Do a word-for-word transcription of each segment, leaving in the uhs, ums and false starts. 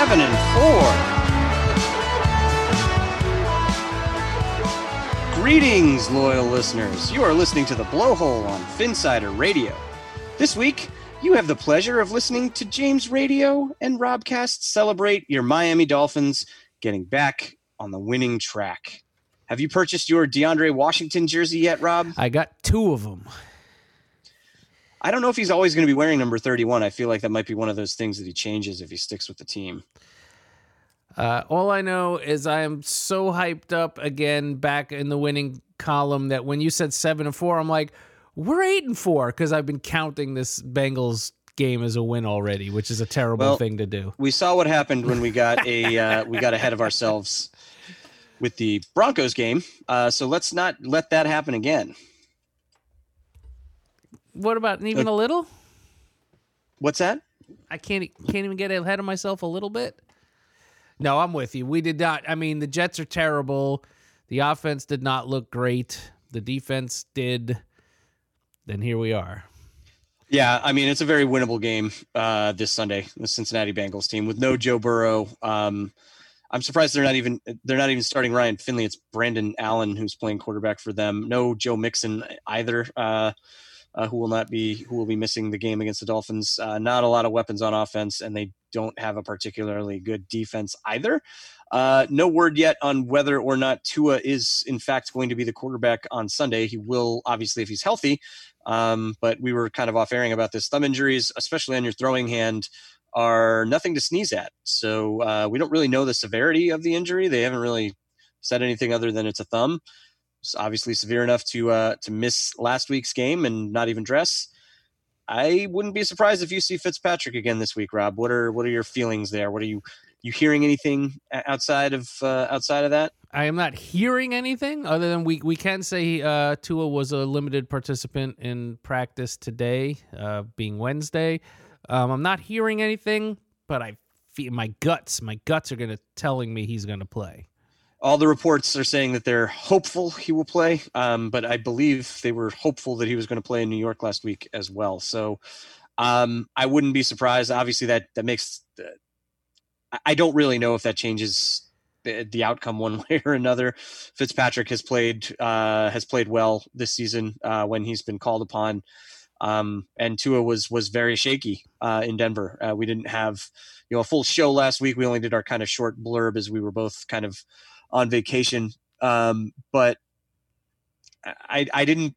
seven and four. Greetings, loyal listeners. You are listening to The Blowhole on Phinsider Radio. This week, you have the pleasure of listening to James Radio and Robcast celebrate your Miami Dolphins getting back on the winning track. Have you purchased your DeAndre Washington jersey yet, Rob? I got two of them. I don't know if he's always going to be wearing number thirty-one. I feel like that might be one of those things that he changes if he sticks with the team. Uh, all I know is I am so hyped up again back in the winning column that when you said seven and four, I'm like, we're eight and four because I've been counting this Bengals game as a win already, which is a terrible well, thing to do. We saw what happened when we got a uh, we got ahead of ourselves with the Broncos game. Uh, so let's not let that happen again. What about even uh, a little? What's that? I can't can't even get ahead of myself a little bit. No, I'm with you. We did not. I mean, the Jets are terrible. The offense did not look great. The defense did. Then here we are. Yeah, I mean, it's a very winnable game uh, this Sunday. The Cincinnati Bengals team with no Joe Burrow. Um, I'm surprised they're not even they're not even starting Ryan Finley. It's Brandon Allen who's playing quarterback for them. No Joe Mixon either. Uh, Uh, who will not be who will be missing the game against the Dolphins. Uh, not a lot of weapons on offense, and they don't have a particularly good defense either. Uh, no word yet on whether or not Tua is in fact going to be the quarterback on Sunday. He will, obviously, if he's healthy. Um, but we were kind of off airing about this. Thumb injuries, especially on your throwing hand, are nothing to sneeze at. So uh, we don't really know the severity of the injury. They haven't really said anything other than it's a thumb. It's obviously severe enough to uh, to miss last week's game and not even dress. I wouldn't be surprised if you see Fitzpatrick again this week, Rob. What are what are your feelings there? What are you you hearing anything outside of uh, outside of that? I am not hearing anything other than we we can say uh, Tua was a limited participant in practice today, uh, being Wednesday. Um, I'm not hearing anything, but I feel my guts my guts are going to telling me he's going to play. All the reports are saying that they're hopeful he will play, um, but I believe they were hopeful that he was going to play in New York last week as well. So um, I wouldn't be surprised. Obviously, that that makes uh, – I don't really know if that changes the, the outcome one way or another. Fitzpatrick has played uh, has played well this season uh, when he's been called upon, um, and Tua was was very shaky uh, in Denver. Uh, we didn't have you know a full show last week. We only did our kind of short blurb as we were both kind of – on vacation. Um, but I, I didn't,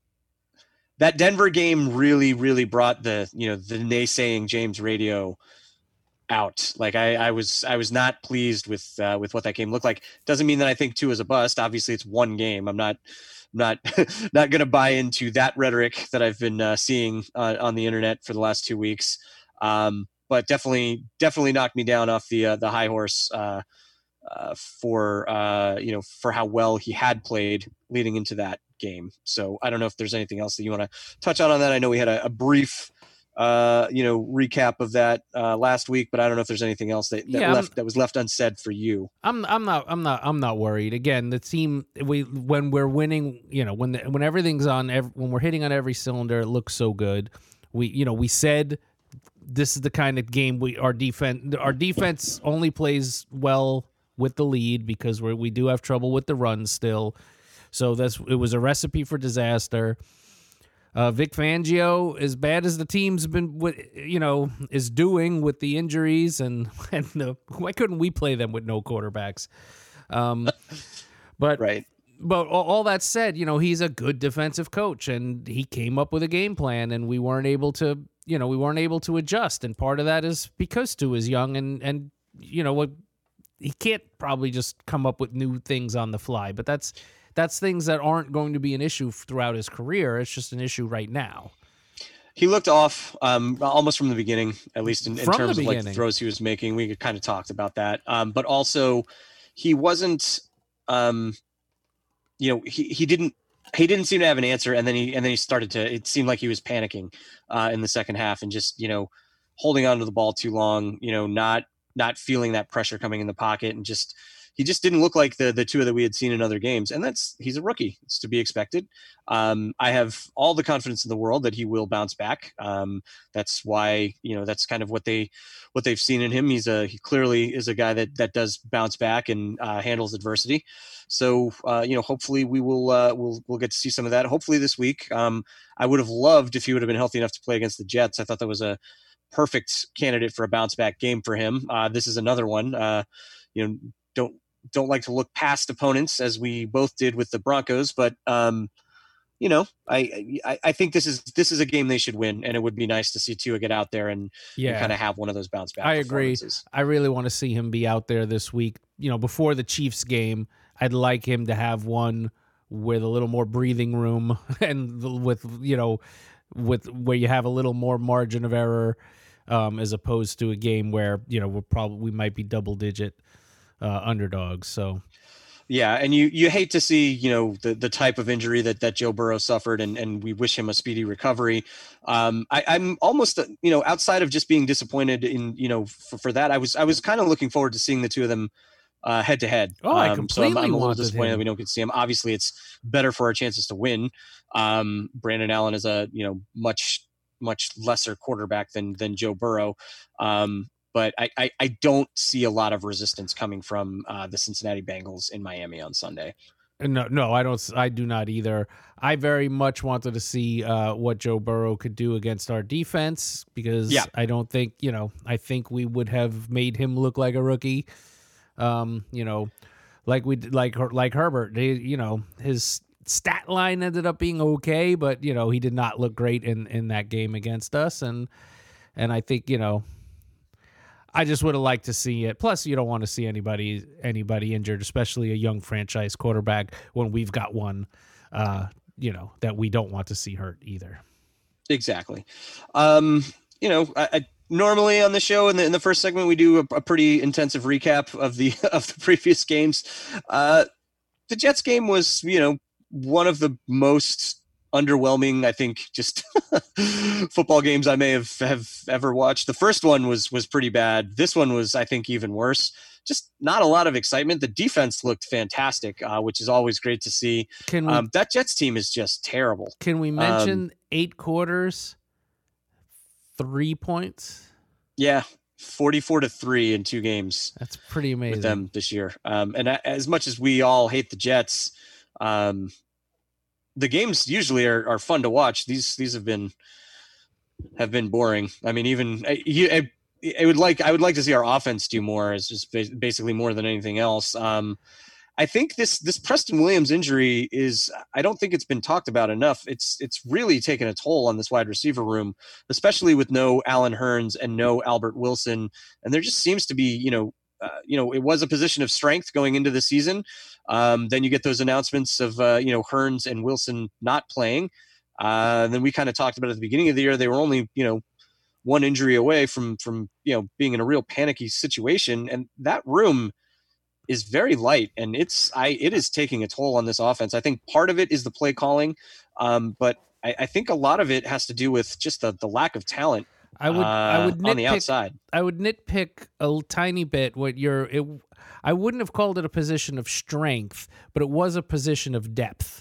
that Denver game really, really brought the, you know, the naysaying James Radio out. Like I, I was, I was not pleased with, uh, with what that game looked like. Doesn't mean that I think two is a bust. Obviously it's one game. I'm not, not, not going to buy into that rhetoric that I've been uh, seeing uh, on the internet for the last two weeks. Um, but definitely, definitely knocked me down off the, uh, the high horse, uh, Uh, for uh, you know, for how well he had played leading into that game. So I don't know if there's anything else that you want to touch on on that. I know we had a, a brief, uh, you know, recap of that uh, last week, but I don't know if there's anything else that, that yeah, left I'm, that was left unsaid for you. I'm I'm not I'm not I'm not worried. Again, the team we when we're winning, you know, when the, when everything's on, every, when we're hitting on every cylinder, it looks so good. We you know we said this is the kind of game we our defense our defense only plays well with the lead because we we do have trouble with the run still. So that's it was a recipe for disaster. Uh, Vic Fangio, as bad as the team's been, you know, is doing with the injuries and and the, why couldn't we play them with no quarterbacks? Um, but right. But all, all that said, you know, he's a good defensive coach, and he came up with a game plan, and we weren't able to, you know, we weren't able to adjust, and part of that is because Stu is young, and and you know what. He can't probably just come up with new things on the fly, but that's that's things that aren't going to be an issue throughout his career. It's just an issue right now. He looked off um, almost from the beginning, at least in, in terms the of like the throws he was making. We kind of talked about that, um, but also he wasn't, um, you know, he he didn't he didn't seem to have an answer, and then he and then he started to. It seemed like he was panicking uh, in the second half and just you know holding on to the ball too long. You know, not. not feeling that pressure coming in the pocket and just, he just didn't look like the the two that we had seen in other games. And that's he's a rookie. It's to be expected. Um, I have all the confidence in the world that he will bounce back. Um, that's why, you know, that's kind of what they what they've seen in him. He's a he clearly is a guy that that does bounce back and uh, handles adversity. So uh, you know, hopefully we will uh, we'll we'll get to see some of that. Hopefully this week. Um, I would have loved if he would have been healthy enough to play against the Jets. I thought that was a perfect candidate for a bounce back game for him. Uh, this is another one. Uh, you know, don't don't like to look past opponents as we both did with the Broncos, but um, you know, I, I I think this is this is a game they should win, and it would be nice to see Tua get out there and, Yeah. and kind of have one of those bounce back. I agree. performances. I really want to see him be out there this week. You know, before the Chiefs game, I'd like him to have one with a little more breathing room and with, you know, with where you have a little more margin of error, um, as opposed to a game where, you know, we're probably we might be double digit uh, underdogs. So. Yeah, and you you hate to see, you know, the the type of injury that that Joe Burrow suffered, and and we wish him a speedy recovery. Um, I, I'm almost, you know, outside of just being disappointed in, you know, for, for that, I was I was kind of looking forward to seeing the two of them uh, head to head. Oh, I Um, so I'm, completely I'm a little wanted disappointed him. that we don't get to see him. Obviously, it's better for our chances to win. Um, Brandon Allen is a, you know, much much lesser quarterback than than Joe Burrow. Um, But I, I, I don't see a lot of resistance coming from uh, the Cincinnati Bengals in Miami on Sunday. No, no, I don't. I do not either. I very much wanted to see uh, what Joe Burrow could do against our defense because Yeah. I don't think, you know, I think we would have made him look like a rookie. Um, you know, like we like like Herbert. They, you know, his stat line ended up being okay, but you know, he did not look great in in that game against us, and and I think, you know, I just would have liked to see it. Plus, you don't want to see anybody anybody injured, especially a young franchise quarterback when we've got one, uh, you know, that we don't want to see hurt either. Exactly. Um, you know, I, I normally on the show in the in the first segment we do a, a pretty intensive recap of the of the previous games. Uh, the Jets game was, you know, one of the most underwhelming, I think, just football games I may have, have ever watched. The first one was was pretty bad. This one was, I think, even worse. Just not a lot of excitement. The defense looked fantastic, uh, which is always great to see. Can we Um, that Jets team is just terrible. can we mention Um, eight quarters, three points? Yeah, forty-four to three in two games That's pretty amazing. with them this year. Um, and a- as much as we all hate the Jets, um, the games usually are, are fun to watch. These these have been have been boring. I mean, even I, you, I, I would like I would like to see our offense do more. It's just ba- basically more than anything else. Um, I think this this Preston Williams injury is, I don't think it's been talked about enough. It's it's really taken a toll on this wide receiver room, especially with no Allen Hurns and no Albert Wilson. And there just seems to be, you know, uh, you know, it was a position of strength going into the season. Um, then you get those announcements of, uh, you know, Hurns and Wilson not playing. Uh, and then we kind of talked about at the beginning of the year, they were only, you know, one injury away from, from, you know, being in a real panicky situation. And that room is very light, and it's, I, it is taking a toll on this offense. I think part of it is the play calling. Um, but I, I think a lot of it has to do with just the, the lack of talent. I would I uh, would nitpick, on the outside. I would nitpick a tiny bit what you're it, I wouldn't have called it a position of strength, but it was a position of depth.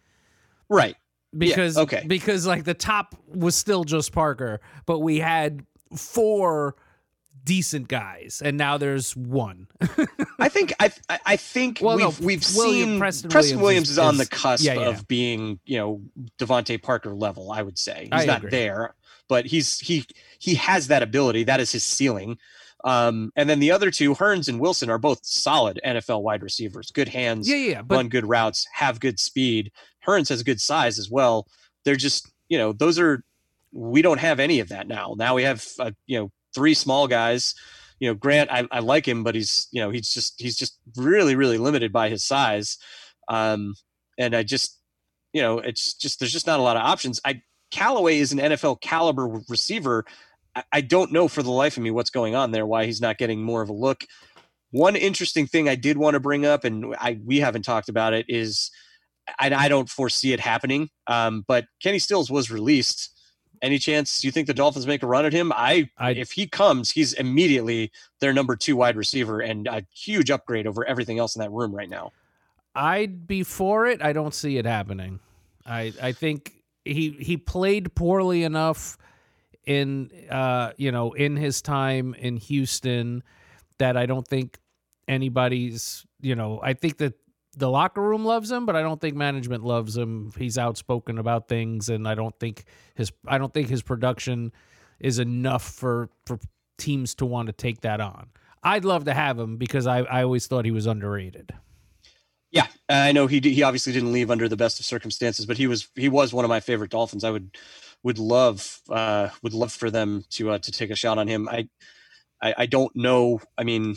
Right. Because Yeah, okay. because like the top was still just Parker, but we had four decent guys, and now there's one. I think I I- I think Well, no, we've we've William- seen Preston Preston, Williams Williams, is- is, on is- the cusp yeah, yeah. of being, you know, Devontae Parker level. I would say he's I not agree. there, but he's he he has that ability. That is his ceiling. Um, and then the other two, Hurns and Wilson, are both solid N F L wide receivers. Good hands, Yeah, yeah, but run good routes, have good speed. Hurns has good size as well. They're just, you know, those are, we don't have any of that now. Now we have, uh, you know, three small guys. You know, Grant, I, I like him, but he's, you know, he's just, he's just really, really limited by his size. Um, and I just, you know, it's just, there's just not a lot of options. I, Callaway is an N F L caliber receiver. I, I don't know for the life of me what's going on there, why he's not getting more of a look. One interesting thing I did want to bring up, and I, we haven't talked about it, is, I, I don't foresee it happening. Um, but Kenny Stills was released Any chance you think the Dolphins make a run at him? I, I if he comes, he's immediately their number two wide receiver and a huge upgrade over everything else in that room right now. I'd be for it. I don't see it happening. I I think he he played poorly enough in uh you know in his time in Houston that I don't think anybody's you know I think that the locker room loves him, but I don't think management loves him. He's outspoken about things, and I don't think his I don't think his production is enough for for teams to want to take that on. I'd love to have him because I I always thought he was underrated. Yeah, I know he he obviously didn't leave under the best of circumstances, but he was he was one of my favorite Dolphins. I would would love uh, would love for them to uh, to take a shot on him. I, I I don't know. I mean,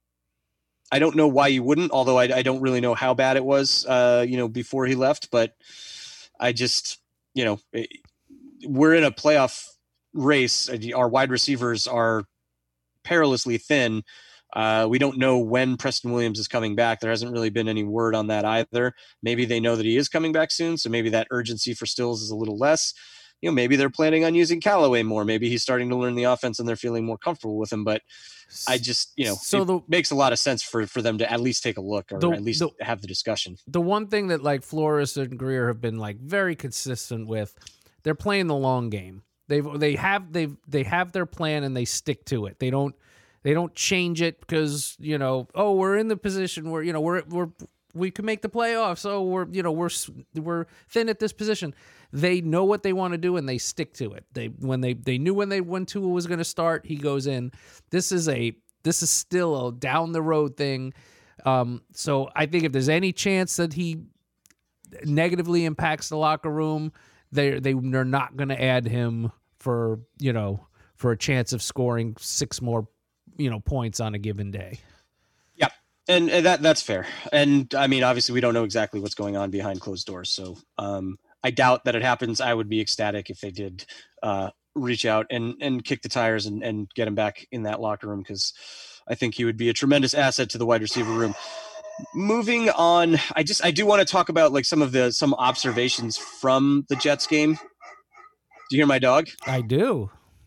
I don't know why you wouldn't. Although I, I don't really know how bad it was, uh, you know, before he left. But I just you know we're in a playoff race. Our wide receivers are perilously thin. Uh, we don't know when Preston Williams is coming back. There hasn't really been any word on that either. Maybe they know that he is coming back soon, so maybe that urgency for Stills is a little less. You know, maybe they're planning on using Callaway more. Maybe he's starting to learn the offense and they're feeling more comfortable with him. But I just, you know, so it the, makes a lot of sense for, for them to at least take a look or the, at least the, have the discussion. The one thing that like Flores and Greer have been like very consistent with, they're playing the long game. They've they have they they have their plan and they stick to it. They don't they don't change it because you know oh we're in the position where you know we're we're we can make the playoffs. Oh we're you know we're we're thin at this position. They know what they want to do and they stick to it. They when they they knew when they when Tua was going to start, he goes in. This is a this is still a down the road thing. Um, so I think if there's any chance that he negatively impacts the locker room, they they they're not going to add him for you know for a chance of scoring six more you know points on a given day. Yeah, and, and that that's fair. And I mean, obviously, we don't know exactly what's going on behind closed doors, so um, I doubt that it happens. I would be ecstatic if they did uh, reach out and and kick the tires and and get him back in that locker room because I think he would be a tremendous asset to the wide receiver room. Moving on, I just I do want to talk about like some of the some observations from the Jets game. Do you hear my dog? I do.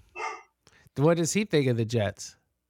What does he think of the Jets?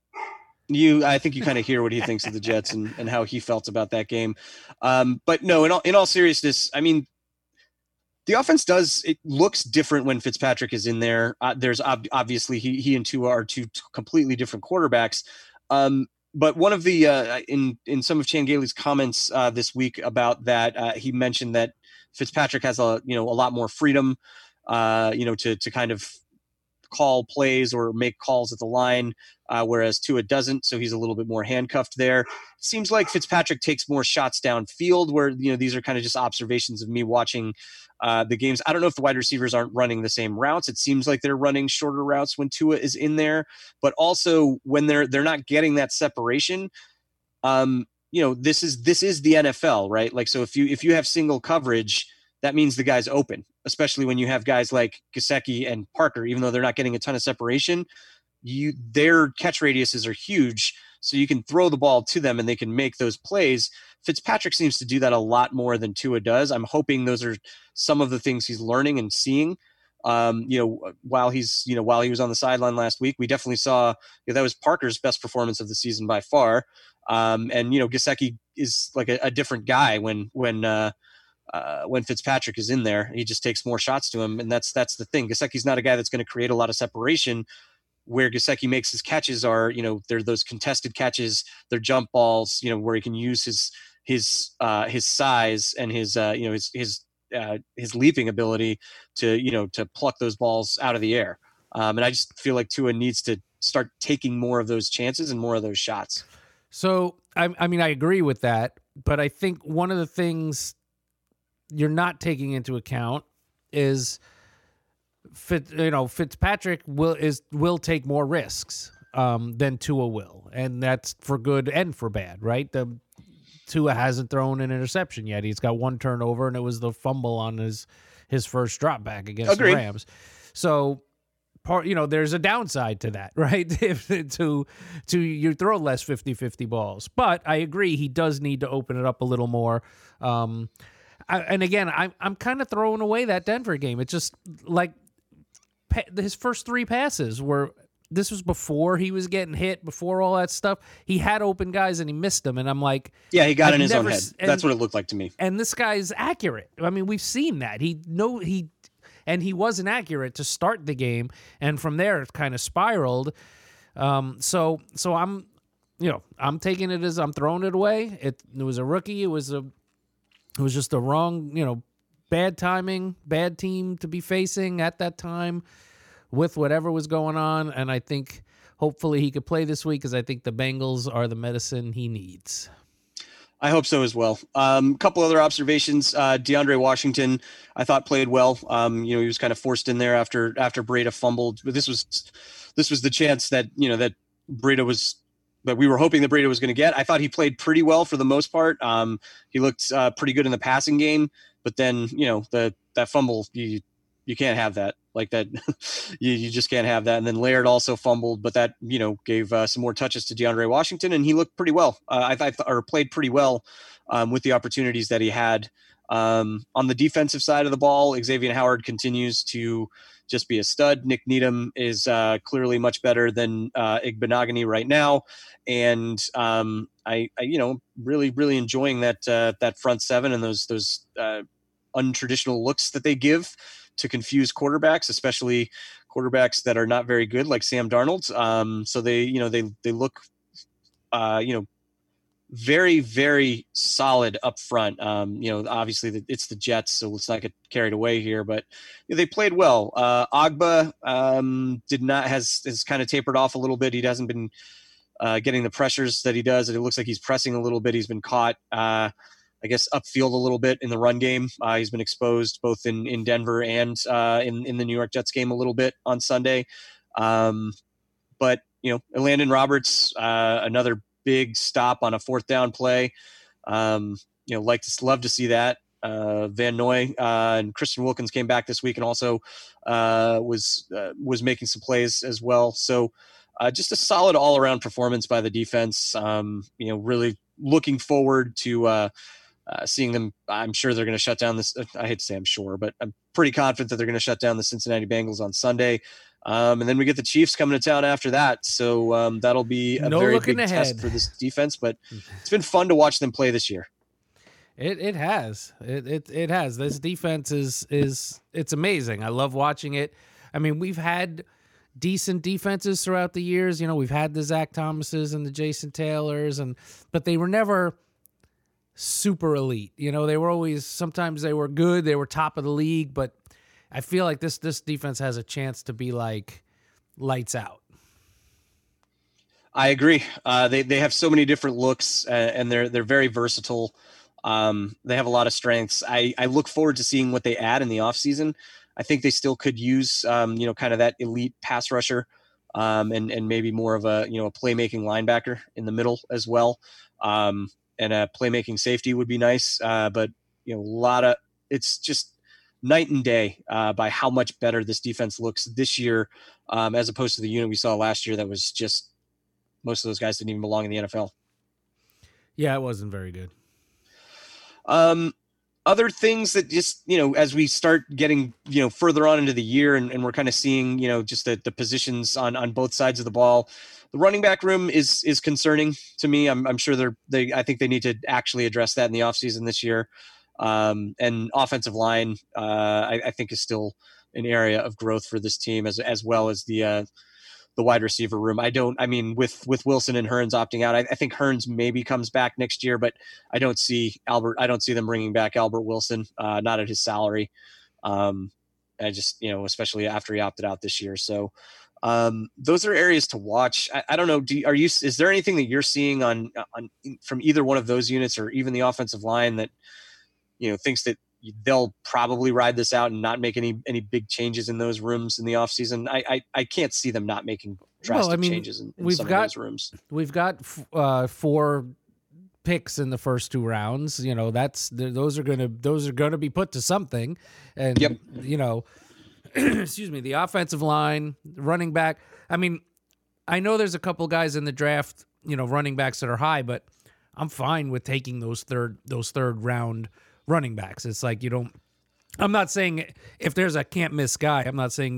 You, I think you kind of hear what he thinks of the Jets and, and how he felt about that game. Um, but no, in all in all seriousness, I mean, the offense does it looks different when Fitzpatrick is in there. Uh, there's ob- obviously he he and Tua are two completely different quarterbacks. Um, But one of the uh, in in some of Chan Gailey's comments uh, this week about that, uh, he mentioned that Fitzpatrick has a you know a lot more freedom, uh, you know, to to kind of call plays or make calls at the line, uh, whereas Tua doesn't. So he's a little bit more handcuffed there. It seems like Fitzpatrick takes more shots downfield. Where you know these are kind of just observations of me watching uh, the games. I don't know if the wide receivers aren't running the same routes. It seems like they're running shorter routes when Tua is in there, but also when they're they're not getting that separation. Um, you know, this is this is the N F L, right? Like, so if you if you have single coverage, that means the guy's open, especially when you have guys like Gesicki and Parker, even though they're not getting a ton of separation. You their catch radiuses are huge, so you can throw the ball to them and they can make those plays. Fitzpatrick seems to do that a lot more than Tua does. I'm hoping those are some of the things he's learning and seeing. Um, you know, while he's you know while he was on the sideline last week, we definitely saw you know, that was Parker's best performance of the season by far. Um, and you know, Gesicki is like a, a different guy when when uh, uh, when Fitzpatrick is in there. He just takes more shots to him, and that's that's the thing. Gesicki's not a guy that's going to create a lot of separation. Where Gesicki makes his catches are, you know, they're those contested catches, they're jump balls, you know, where he can use his his uh, his size and his uh, you know his his uh, his leaping ability to you know to pluck those balls out of the air. Um, and I just feel like Tua needs to start taking more of those chances and more of those shots. So I, I mean, I agree with that, but I think one of the things you're not taking into account is. Fit, you know, Fitzpatrick will is will take more risks um, than Tua will, and that's for good and for bad, right? The Tua hasn't thrown an interception yet. He's got one turnover, and it was the fumble on his his first drop back against Agreed. the Rams. So, part you know, there's a downside to that, right? if to to you throw less fifty-fifty balls, but I agree he does need to open it up a little more. Um, I, and again, I'm I'm kind of throwing away that Denver game. It's just like. his first three passes were. This was before he was getting hit, before all that stuff. He had open guys and he missed them, and I'm like, yeah, he got I've in his never, own head. and, That's what it looked like to me. And this guy's accurate. I mean, we've seen that. He no he, and he wasn't accurate to start the game, and from there it kind of spiraled. Um, so so I'm, you know, I'm taking it as I'm throwing it away. It, it was a rookie. It was a, it was just a wrong, you know, bad timing, bad team to be facing at that time, with whatever was going on. And I think hopefully he could play this week, because I think the Bengals are the medicine he needs. I hope so as well. A um, couple other observations. Uh, DeAndre Washington, I thought played well. Um, you know, he was kind of forced in there after after Breida fumbled. But this was this was the chance that you know that Breida was that we were hoping that Breida was going to get. I thought he played pretty well for the most part. Um, he looked uh, pretty good in the passing game, but then you know the that fumble you you can't have that. Like that, you, you just can't have that. And then Laird also fumbled, but that, you know, gave uh, some more touches to DeAndre Washington, and he looked pretty well. Uh, I thought, or played pretty well um, with the opportunities that he had. Um, on the defensive side of the ball, Xavier Howard continues to just be a stud. Nick Needham is uh, clearly much better than uh, Igbenogany right now. And um, I, I, you know, really, really enjoying that, uh, that front seven and those, those uh, untraditional looks that they give to confuse quarterbacks, especially quarterbacks that are not very good, like Sam Darnold. Um, so they, you know, they they look, uh, you know, very very solid up front. Um, you know, obviously the, it's the Jets, so let's not get carried away here. But you know, they played well. Uh, Agba um, did not has has kind of tapered off a little bit. He hasn't been uh, getting the pressures that he does. It looks like he's pressing a little bit. He's been caught. Uh, I guess upfield a little bit in the run game. Uh, he's been exposed both in, in Denver and uh, in, in the New York Jets game a little bit on Sunday. Um, but, you know, Landon Roberts, uh, another big stop on a fourth down play. Um, you know, like to love to see that. Uh, Van Noy uh, and Christian Wilkins came back this week and also uh, was uh, was making some plays as well. So uh, just a solid all around performance by the defense. Um, you know, really looking forward to uh, Uh, seeing them. I'm sure they're going to shut down this. I hate to say I'm sure, but I'm pretty confident that they're going to shut down the Cincinnati Bengals on Sunday. Um, and then we get the Chiefs coming to town after that. So um, that'll be a no very big ahead. test for this defense, but it's been fun to watch them play this year. It it has. It it it has. This defense is is it's amazing. I love watching it. I mean, we've had decent defenses throughout the years. You know, we've had the Zach Thomases and the Jason Taylors, and but they were never super elite. You know, they were always, sometimes they were good, they were top of the league, but I feel like this this defense has a chance to be like lights out. I agree. Uh, they they have so many different looks, uh, and they're they're very versatile. Um, they have a lot of strengths. I, I look forward to seeing what they add in the offseason. I think they still could use um, you know, kind of that elite pass rusher, um, and and maybe more of a you know a playmaking linebacker in the middle as well. Um, and a playmaking safety would be nice. Uh, but, you know, a lot of, it's just night and day uh, by how much better this defense looks this year um, as opposed to the unit we saw last year that was just, most of those guys didn't even belong in the N F L. Yeah, it wasn't very good. Um, other things that just, you know, as we start getting, you know, further on into the year and, and we're kind of seeing, you know, just the, the positions on, on both sides of the ball, the running back room is is concerning to me. I'm, I'm sure they're they. I think they need to actually address that in the offseason this year. Um, and offensive line, uh, I, I think, is still an area of growth for this team, as as well as the uh, the wide receiver room. I don't. I mean, with with Wilson and Hearns opting out, I, I think Hearns maybe comes back next year, but I don't see Albert. I don't see them bringing back Albert Wilson, uh, not at his salary. Um, I just, you know, especially after he opted out this year. So. Um, those are areas to watch. I, I don't know. Do you, are you, is there anything that you're seeing on, on, from either one of those units or even the offensive line that, you know, thinks that they'll probably ride this out and not make any, any big changes in those rooms in the off season? I, I, I can't see them not making drastic well, I mean, changes in, in we've some got, of those rooms. We've got, uh, four picks in the first two rounds. You know, that's, those are going to, those are going to be put to something. And, yep. you know, excuse me, the offensive line, running back. I mean, I know there's a couple guys in the draft, you know, running backs that are high, but I'm fine with taking those third those third round running backs. It's like you don't. I'm not saying if there's a can't miss guy. I'm not saying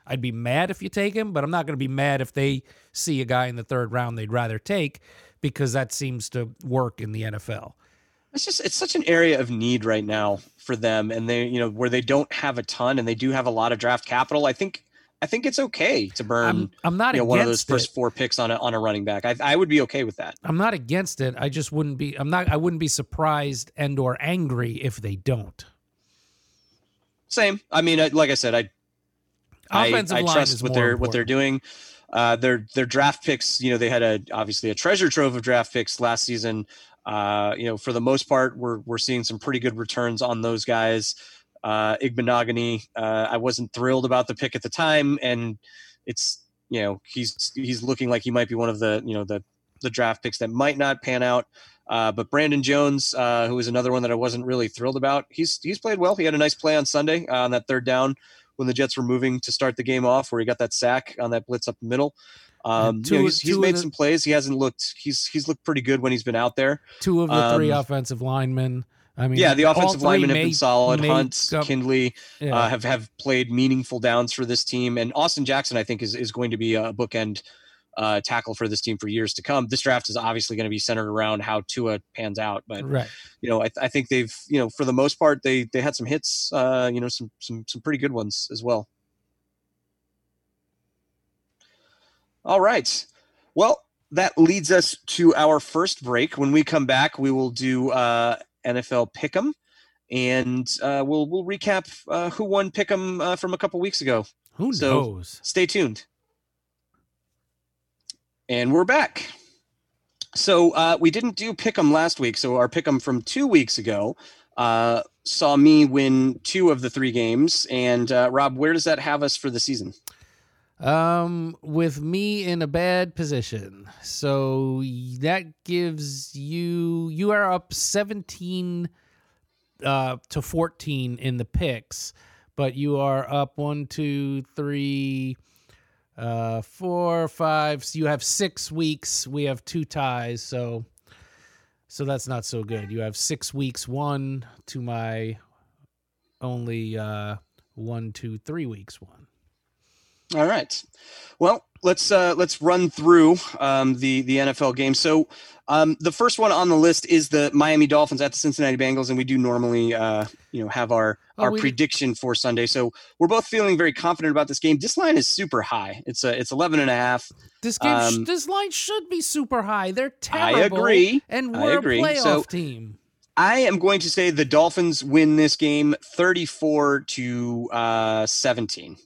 I'd be mad if you take him, but I'm not going to be mad if they see a guy in the third round they'd rather take, because that seems to work in the N F L. It's just, it's such an area of need right now for them. And they, you know, where they don't have a ton and they do have a lot of draft capital. I think, I think it's okay to burn I'm, I'm not you know, one of those against first it. four picks on a, on a running back. I, I would be okay with that. I'm not against it. I just wouldn't be, I'm not, I wouldn't be surprised and or angry if they don't. Same. I mean, I, like I said, I, Offensive I, I line trust is what more they're, important. what they're doing. Uh, their, their draft picks, you know, they had a, obviously a treasure trove of draft picks last season. Uh, you know, for the most part, we're, we're seeing some pretty good returns on those guys. Uh, Igbenogany, uh, I wasn't thrilled about the pick at the time, and it's, you know, he's, he's looking like he might be one of the, you know, the, the draft picks that might not pan out. Uh, but Brandon Jones, uh, who is another one that I wasn't really thrilled about. He's, he's played well. He had a nice play on Sunday uh, on that third down when the Jets were moving to start the game off, where he got that sack on that blitz up the middle. Um, two, you know, he's, he's made the, some plays. He hasn't looked, he's, he's looked pretty good when he's been out there. Two of the um, three offensive linemen. I mean, yeah, the offensive linemen have may, been solid. Hunt, up, Kindley yeah. uh, have, have played meaningful downs for this team. And Austin Jackson, I think, is, is going to be a bookend uh, tackle for this team for years to come. This draft is obviously going to be centered around how Tua pans out. But, right. you know, I, I think they've, you know, for the most part, they they had some hits, uh, you know, some, some, some pretty good ones as well. All right. Well, that leads us to our first break. When we come back, we will do uh, N F L Pick'em, and uh, we'll we'll recap uh, who won Pick'em uh, from a couple weeks ago. Who so knows? Stay tuned. And we're back. So uh, we didn't do Pick'em last week, so our Pick'em from two weeks ago uh, saw me win two of the three games. And uh, Rob, where does that have us for the season? Um, with me in a bad position. So that gives you, you are up seventeen uh, to fourteen in the picks, but you are up one, two, three, uh, four, five. So you have six weeks. We have two ties. So, so that's not so good. You have six weeks, one to my only, uh, one, two, three weeks, one. All right. Well, let's uh, let's run through um, the the N F L games. So um, the first one on the list is the Miami Dolphins at the Cincinnati Bengals, and we do normally uh, you know have our oh, our prediction did. for Sunday. So we're both feeling very confident about this game. This line is super high. It's a it's eleven and a half. This game, um, this line should be super high. They're terrible. I agree. And we're I agree. a playoff so, team. I am going to say the Dolphins win this game thirty-four to seventeen.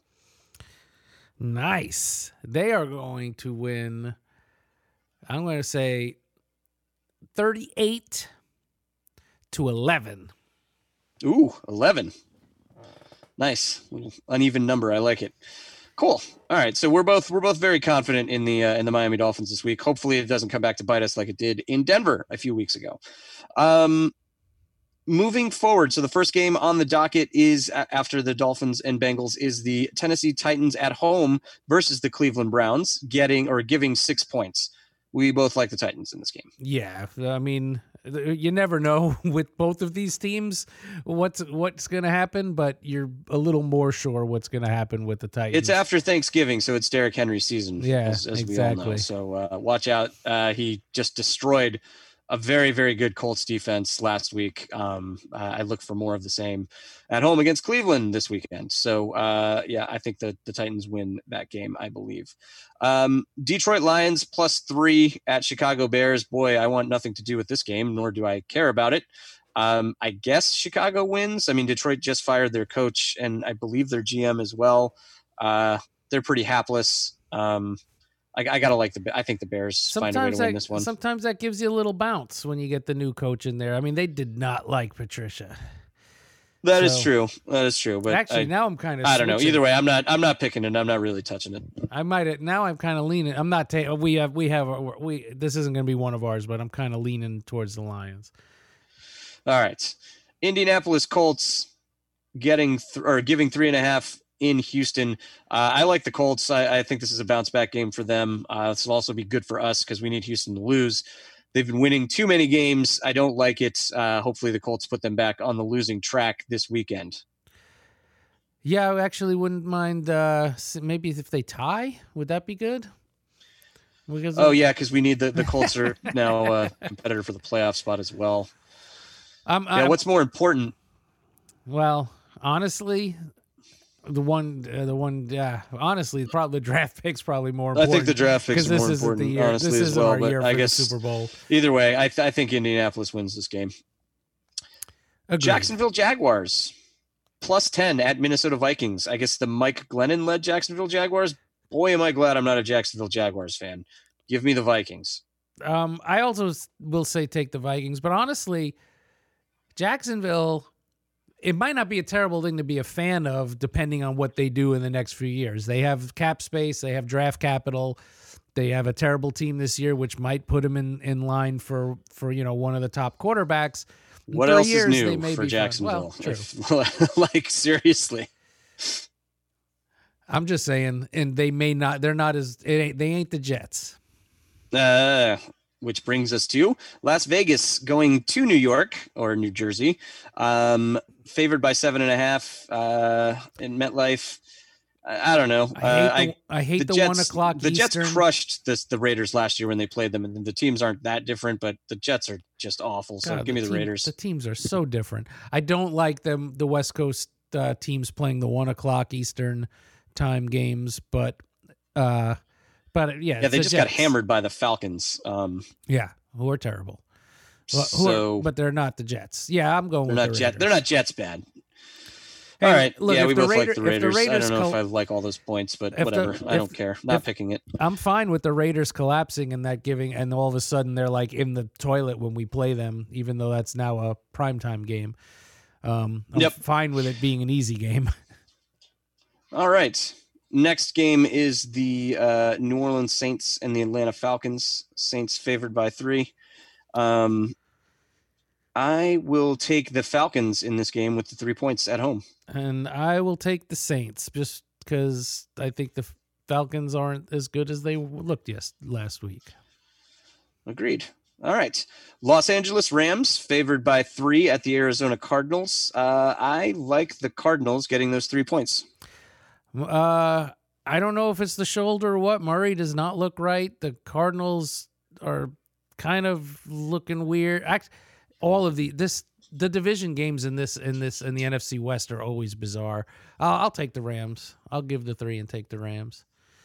Nice. They are going to win, I'm going to say thirty-eight to eleven. Ooh, eleven. Nice. Little uneven number. I like it. Cool. All right. So we're both we're both very confident in the uh, in the Miami Dolphins this week. Hopefully it doesn't come back to bite us like it did in Denver a few weeks ago. Um Moving forward, so the first game on the docket is after the Dolphins and Bengals is the Tennessee Titans at home versus the Cleveland Browns, getting or giving six points. We both like the Titans in this game. Yeah, I mean, you never know with both of these teams what's what's going to happen, but you're a little more sure what's going to happen with the Titans. It's after Thanksgiving, so it's Derrick Henry's season. Yeah, as, as exactly. we all know. So uh, watch out. Uh, he just destroyed a very, very good Colts defense last week. Um, uh, I look for more of the same at home against Cleveland this weekend. So, uh, yeah, I think that the Titans win that game, I believe. Um, Detroit Lions plus three at Chicago Bears. Boy, I want nothing to do with this game, nor do I care about it. Um, I guess Chicago wins. I mean, Detroit just fired their coach and I believe their G M as well. Uh, they're pretty hapless. Um, I, I gotta like the. I think the Bears sometimes find a way to that, win this one. Sometimes that gives you a little bounce when you get the new coach in there. I mean, they did not like Patricia. That so, is true. That is true. But actually, I, now I'm kind of. I don't know. Either way, I'm not. I'm not picking it. I'm not really touching it. I might. Now I'm kind of leaning. I'm not taking. We have. We have. We. This isn't going to be one of ours, but I'm kind of leaning towards the Lions. All right, Indianapolis Colts getting th- or giving three and a half in Houston. Uh, I like the Colts. I, I think this is a bounce back game for them. Uh, this will also be good for us because we need Houston to lose. They've been winning too many games. I don't like it. Uh, hopefully the Colts put them back on the losing track this weekend. Yeah, I actually wouldn't mind. Uh, maybe if they tie, would that be good? Because oh yeah, because we need the the Colts are now a uh, competitor for the playoff spot as well. Um, yeah, I'm, what's more important? Well, honestly, the one, uh, the one, yeah. Honestly, probably the draft pick's probably more important. I think the draft pick's more this important, the year, honestly, this as isn't well. Our but year I for guess the Super Bowl. Either way, I th- I think Indianapolis wins this game. Agreed. Jacksonville Jaguars plus ten at Minnesota Vikings. I guess the Mike Glennon led Jacksonville Jaguars. Boy, am I glad I'm not a Jacksonville Jaguars fan. Give me the Vikings. Um, I also will say take the Vikings, but honestly, Jacksonville, it might not be a terrible thing to be a fan of, depending on what they do in the next few years. They have cap space, they have draft capital, they have a terrible team this year, which might put them in, in line for, for you know one of the top quarterbacks. In what else years, is new for Jacksonville? Well, true. If, like seriously. I'm just saying, and they may not. They're not as. It ain't, they ain't the Jets. Uh, which brings us to Las Vegas going to New York or New Jersey, um, favored by seven and a half uh, in MetLife. I, I don't know. I hate uh, the, I, I hate the, the Jets, one o'clock. The Eastern. Jets crushed this, the Raiders last year when they played them, and the teams aren't that different, but the Jets are just awful. So God, give me the, the team, Raiders. The teams are so different. I don't like them. The West Coast uh, teams playing the one o'clock Eastern time games, but uh, but yeah, yeah, they the just Jets. got hammered by the Falcons. Um, yeah, who are terrible. Well, who so, are, but they're not the Jets. Yeah, I'm going. They're with not the Jet. They're not Jets bad. Hey, all right. Look, yeah, we both Raider, like the Raiders. the Raiders I don't know col- if I like all those points, but whatever. The, I don't if, care. Not if, picking it. I'm fine with the Raiders collapsing and that giving, and all of a sudden they're like in the toilet when we play them, even though that's now a primetime game. Um, I'm yep. fine with it being an easy game. All right. Next game is the uh, New Orleans Saints and the Atlanta Falcons. Saints favored by three. Um, I will take the Falcons in this game with the three points at home. And I will take the Saints just because I think the Falcons aren't as good as they looked yes last week. Agreed. All right. Los Angeles Rams favored by three at the Arizona Cardinals. Uh, I like the Cardinals getting those three points. Uh, I don't know if it's the shoulder or what. Murray does not look right. The Cardinals are kind of looking weird. Act, all of the this the division games in this in this in the N F C West are always bizarre. Uh, I'll take the Rams. I'll give the three and take the Rams.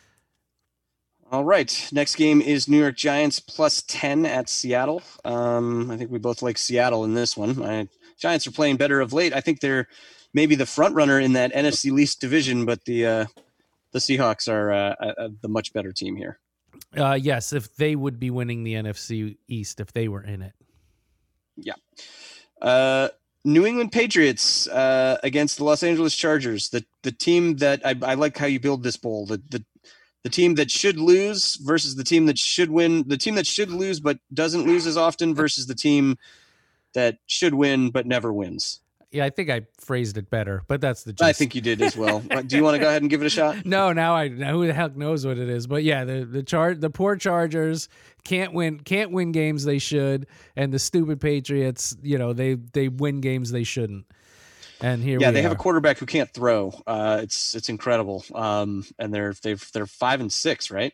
All right. Next game is New York Giants plus ten at Seattle. Um, I think we both like Seattle in this one. I, Giants are playing better of late. I think they're maybe the front runner in that N F C least division, but the uh, the Seahawks are uh, uh, the much better team here. Uh, yes, if they would be winning the N F C East if they were in it. Yeah. Uh, New England Patriots uh, against the Los Angeles Chargers. The the team that I, I like how you build this bowl. The the the team that should lose versus the team that should win. The team that should lose but doesn't lose as often versus the team that should win but never wins. Yeah, I think I phrased it better, but that's the gist. I think you did as well. Do you want to go ahead and give it a shot? No, now I now who the heck knows what it is. But yeah, the the char- the poor Chargers can't win can't win games they should, and the stupid Patriots, you know, they they win games they shouldn't. And here yeah, we they are. have a quarterback who can't throw. Uh, it's it's incredible. Um, and they're they've they're five and six, right?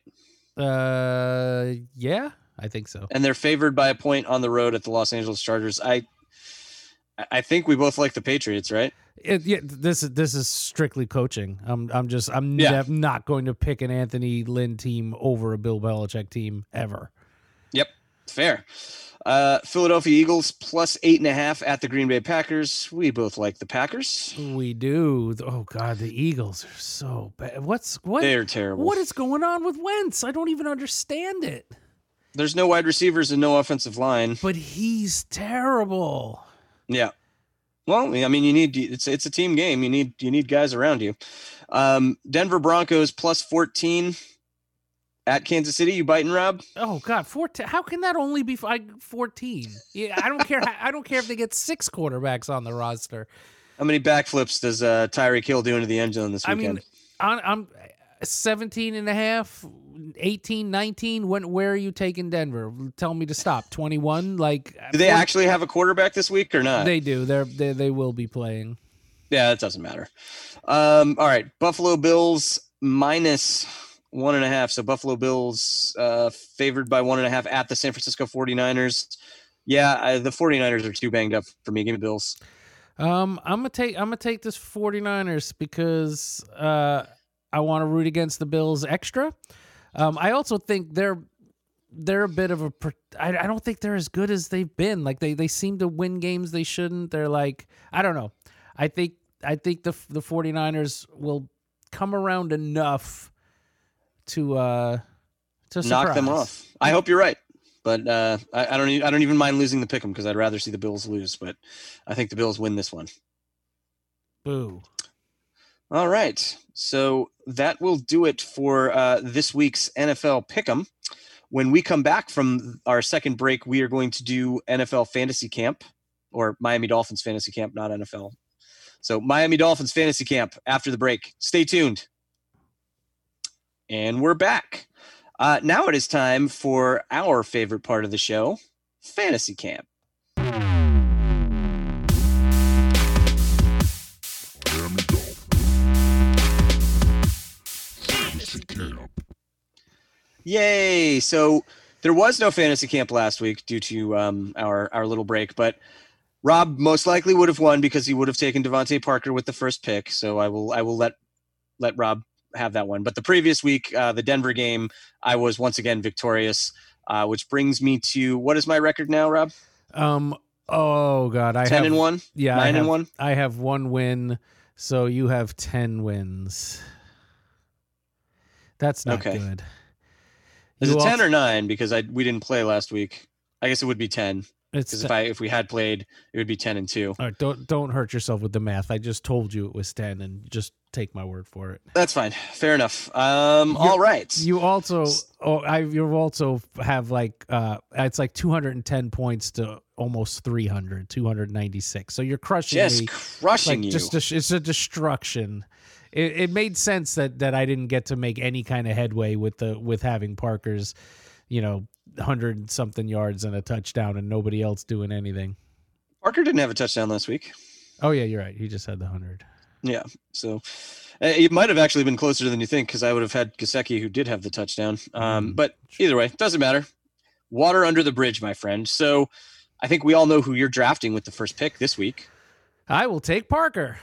Uh, yeah, I think so. And they're favored by a point on the road at the Los Angeles Chargers. I. I think we both like the Patriots, right? It, yeah, this is this is strictly coaching. I'm I'm just I'm yeah. nev- not going to pick an Anthony Lynn team over a Bill Belichick team ever. Yep, fair. Uh, Philadelphia Eagles plus eight and a half at the Green Bay Packers. We both like the Packers. We do. Oh God, the Eagles are so bad. What's what? They're terrible. What is going on with Wentz? I don't even understand it. There's no wide receivers and no offensive line. But he's terrible. Yeah. Well, I mean, you need it's it's a team game. You need you need guys around you. Um, Denver Broncos plus fourteen at Kansas City. You biting, Rob? Oh God, fourteen. How can that only be fourteen? Yeah, I don't care. I don't care if they get six quarterbacks on the roster. How many backflips does uh, Tyreek Hill do into the end zone this weekend? I mean, I'm, I'm seventeen and a half, eighteen, nineteen. When, where are you taking Denver? Tell me to stop. twenty-one. Like, do they actually have a quarterback this week or not? They do. They're they they will be playing. Yeah, that doesn't matter. Um, all right, Buffalo Bills minus one and a half. So Buffalo Bills uh, favored by one and a half at the San Francisco forty-niners. Yeah, I, the forty-niners are too banged up for me. Give me Bills. Um, I'm gonna take I'm gonna take this forty-niners because uh, I want to root against the Bills extra. Um, I also think they're they're a bit of a. I, I don't think they're as good as they've been. Like they they seem to win games they shouldn't. They're like I don't know. I think I think the the forty-niners will come around enough to uh to surprise. Knock them off. I hope you're right. But uh, I, I don't. I don't even mind losing the pick 'em because I'd rather see the Bills lose. But I think the Bills win this one. Boo. All right. So that will do it for uh, this week's N F L Pick'em. When we come back from our second break, we are going to do N F L Fantasy Camp, or Miami Dolphins Fantasy Camp, not N F L. So Miami Dolphins Fantasy Camp after the break. Stay tuned. And we're back. Uh, now it is time for our favorite part of the show, Fantasy Camp. Fantasy Camp. Yay! So there was no Fantasy Camp last week due to um, our, our little break, but Rob most likely would have won because he would have taken Devontae Parker with the first pick. So I will I will let let Rob have that one. But the previous week, uh, the Denver game, I was once again victorious, uh, which brings me to, what is my record now, Rob? Um. Oh God, I ten have, and one. Yeah, nine I have, and one. I have one win, so you have ten wins. That's not okay. good. Is you it ten also, or nine? Because I we didn't play last week. I guess it would be ten. Because if I if we had played, it would be ten and two. All right, don't don't hurt yourself with the math. I just told you it was ten, and just take my word for it. That's fine. Fair enough. Um, all right. You also, oh, I you also have like uh, it's like two hundred ten points to almost three hundred, two hundred ninety-six. So you're crushing just me. crushing like, you. Just a, it's a destruction. It, it made sense that that I didn't get to make any kind of headway with the with having Parker's, you know, hundred something yards and a touchdown and nobody else doing anything. Parker didn't have a touchdown last week. Oh yeah, you're right. He just had the hundred. Yeah, so uh, it might have actually been closer than you think because I would have had Gesicki who did have the touchdown. Um, mm, but either way, doesn't matter. Water under the bridge, my friend. So I think we all know who you're drafting with the first pick this week. I will take Parker.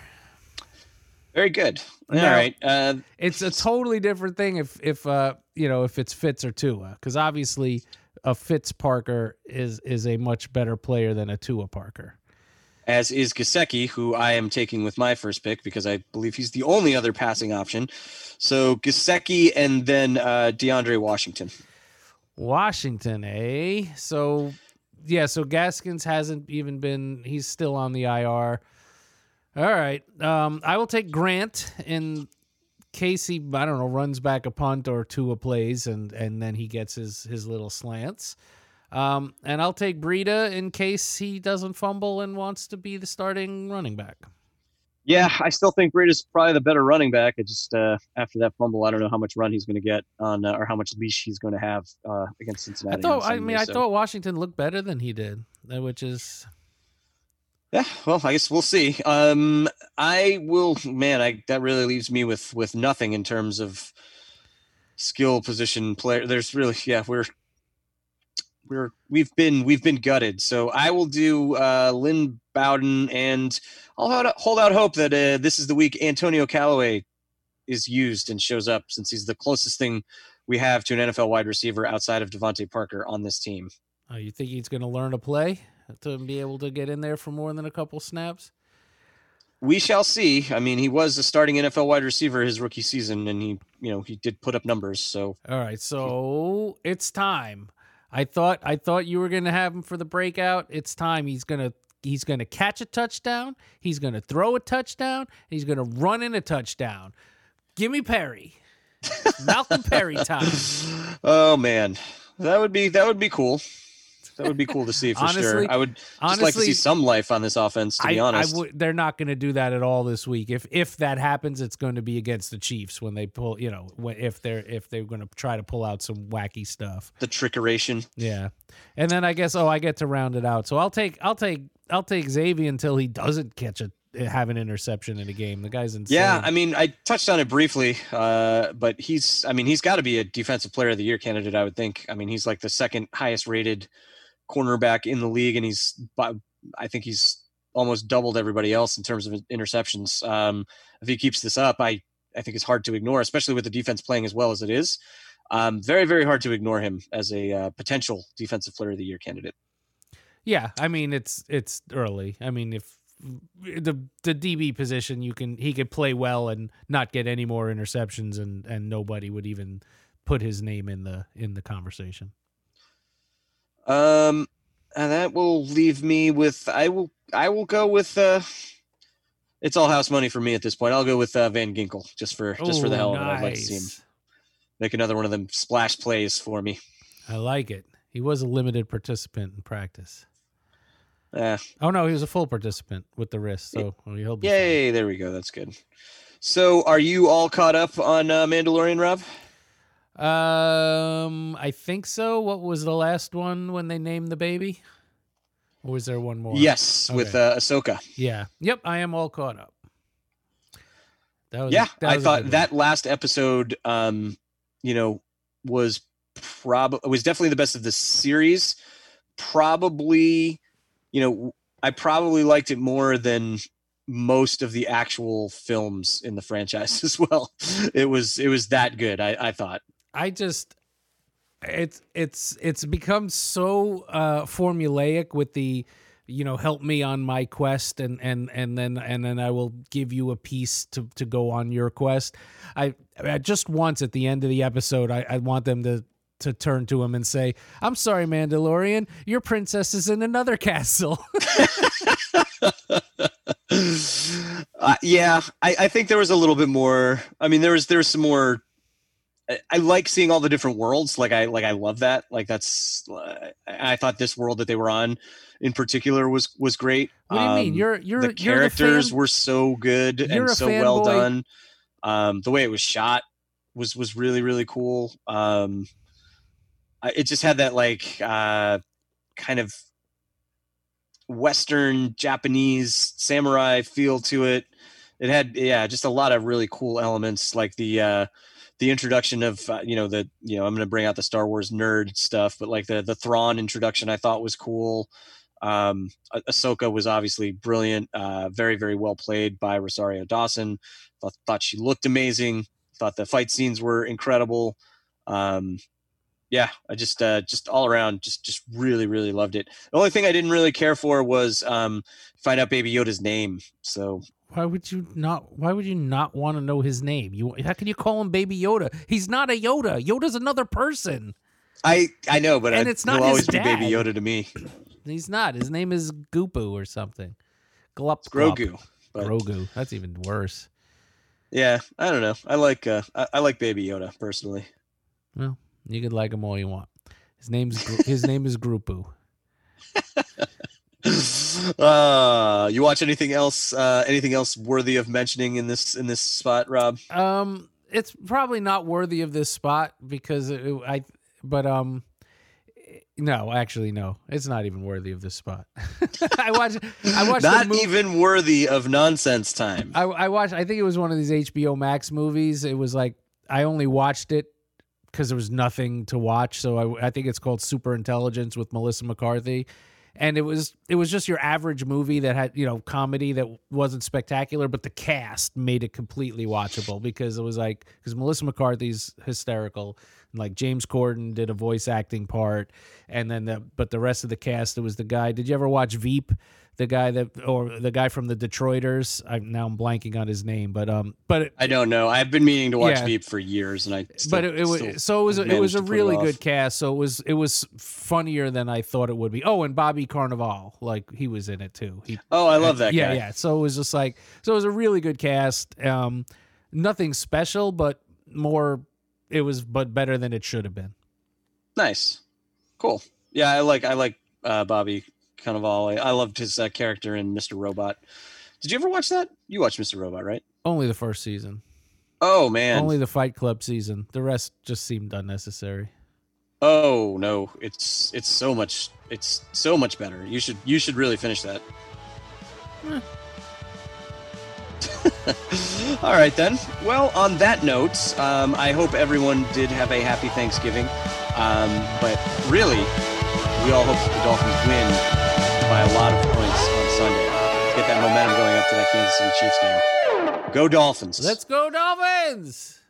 Very good. All now, right. Uh, it's a totally different thing if if uh you know if it's Fitz or Tua, because obviously a Fitz Parker is is a much better player than a Tua Parker. As is Gesicki, who I am taking with my first pick because I believe he's the only other passing option. So Gesicki and then uh, DeAndre Washington. Washington, eh? So yeah, so Gaskins hasn't even been. He's still on the I R. All right. Um, I will take Grant in case he, I don't know, runs back a punt or two a plays and, and then he gets his, his little slants. Um, and I'll take Breida in case he doesn't fumble and wants to be the starting running back. Yeah, I still think Breida's probably the better running back. I just, uh, after that fumble, I don't know how much run he's going to get on uh, or how much leash he's going to have uh, against Cincinnati. I thought, I mean, so. I thought Washington looked better than he did, which is... Yeah, well, I guess we'll see. Um, I will, man, I that really leaves me with with nothing in terms of skill position player. There's really, yeah, we're we're we've been we've been gutted. So I will do uh, Lynn Bowden, and I'll hold out, hold out hope that uh, this is the week Antonio Callaway is used and shows up, since he's the closest thing we have to an N F L wide receiver outside of Devontae Parker on this team. Oh, you think he's going to learn to play? To be able to get in there for more than a couple snaps? We shall see. I mean, he was a starting N F L wide receiver his rookie season, and he, you know, he did put up numbers. So, all right, so it's time. I thought, I thought you were gonna have him for the breakout. It's time. He's gonna, he's gonna catch a touchdown. He's gonna throw a touchdown. He's gonna run in a touchdown. Give me Perry, Malcolm Perry time. Oh man, that would be that would be cool. That would be cool to see for honestly, sure. I would just honestly, like to see some life on this offense, to be I, honest. I would, they're not going to do that at all this week. If if that happens, it's going to be against the Chiefs when they pull, you know, if they're if they're going to try to pull out some wacky stuff. The trickeration. Yeah. And then I guess oh, I get to round it out. So I'll take I'll take I'll take Xavier until he doesn't catch a have an interception in a game. The guy's insane. Yeah, I mean, I touched on it briefly, uh, but he's, I mean, he's got to be a defensive player of the year candidate, I would think. I mean, he's like the second highest rated cornerback in the league, and he's, I think he's almost doubled everybody else in terms of interceptions. Um, if he keeps this up, I, I think it's hard to ignore, especially with the defense playing as well as it is. Um, very, very hard to ignore him as a uh, potential defensive player of the year candidate. Yeah, I mean, it's it's early. I mean, if the the D B position, you can he could play well and not get any more interceptions, and and nobody would even put his name in the in the conversation. Um, and that will leave me with I will I will go with uh, it's all house money for me at this point. I'll go with uh, Van Ginkel just for just Ooh, for the hell of nice. it. I'd like to see him make another one of them splash plays for me. I like it. He was a limited participant in practice. Uh, oh no, he was a full participant with the wrist. So he'll be yay! fine. There we go. That's good. So, are you all caught up on uh, Mandalorian, Rob? Um, I think so. What was the last one when they named the baby? Or was there one more? Yes, okay. with uh, Ahsoka. Yeah. Yep. I am all caught up. That was yeah. A, that I was thought that last episode, um, you know, was probably was definitely the best of the series. Probably. You know, I probably liked it more than most of the actual films in the franchise as well. It was it was that good. I, I thought. I just it's it's it's become so uh, formulaic with the, you know, help me on my quest, and and and then and then I will give you a piece to to go on your quest. I, I just once at the end of the episode, I, I want them to. to turn to him and say, I'm sorry, Mandalorian, your princess is in another castle. uh, yeah, I, I think there was a little bit more. I mean, there was, there was some more, I, I like seeing all the different worlds. Like I, like, I love that. Like that's, uh, I thought this world that they were on in particular was, was great. What do you um, mean? You're, you're, the characters you're the fan- were so good you're and a so well boy. done. Um, the way it was shot was, was really, really cool. Um, It just had that like uh, kind of Western Japanese samurai feel to it. It had yeah, just a lot of really cool elements, like the uh, the introduction of uh, you know the you know I'm going to bring out the Star Wars nerd stuff, but like the the Thrawn introduction I thought was cool. Um, ah- Ahsoka was obviously brilliant, uh, very very well played by Rosario Dawson. Thought thought she looked amazing. Thought the fight scenes were incredible. Um, Yeah, I just uh, just all around just just really really loved it. The only thing I didn't really care for was um, find out Baby Yoda's name. So why would you not? Why would you not want to know his name? You how can you call him Baby Yoda? He's not a Yoda. Yoda's another person. I I know, but and I, it's not he'll his always dad. be Baby Yoda to me. He's not. His name is Goopu or something. Glup, it's Grogu. But... Grogu. That's even worse. Yeah, I don't know. I like uh, I, I like Baby Yoda personally. Well, you could like him all you want. His name's his name is Grupu. uh, you watch anything else? Uh, anything else worthy of mentioning in this in this spot, Rob? Um, it's probably not worthy of this spot because it, I. But um, no, actually, no, it's not even worthy of this spot. I watched. I watched. Not the movie, even worthy of nonsense time. I, I watched. I think it was one of these H B O Max movies. It was like I only watched it because there was nothing to watch. So I, I think it's called Super Intelligence with Melissa McCarthy. And it was it was just your average movie that had, you know, comedy that wasn't spectacular, but the cast made it completely watchable because it was like, because Melissa McCarthy's hysterical. And like James Corden did a voice acting part. And then the, but the rest of the cast, it was the guy. Did you ever watch Veep? The guy that, or the guy from the Detroiters. I now I'm blanking on his name, but um, but it, I don't know. I've been meaning to watch yeah. Veep for years, and I. Still, but it, it was so it was a, it was a really good cast. So it was it was funnier than I thought it would be. Oh, and Bobby Carnival, like he was in it too. He, oh, I love that yeah, guy. Yeah, So it was just like so it was a really good cast. Um, nothing special, but more. It was, but better than it should have been. Nice, cool. Yeah, I like I like uh, Bobby. Kind of all. I loved his uh, character in Mister Robot. Did you ever watch that? You watched Mister Robot, right? Only the first season. Oh man. Only the Fight Club season. The rest just seemed unnecessary. Oh no, it's it's so much it's so much better. You should you should really finish that. Eh. All right, then. Well, on that note, um, I hope everyone did have a happy Thanksgiving. Um, but really, we all hope that the Dolphins win by a lot of points on Sunday. Get that momentum going up to that Kansas City Chiefs game. Go Dolphins. Let's go Dolphins!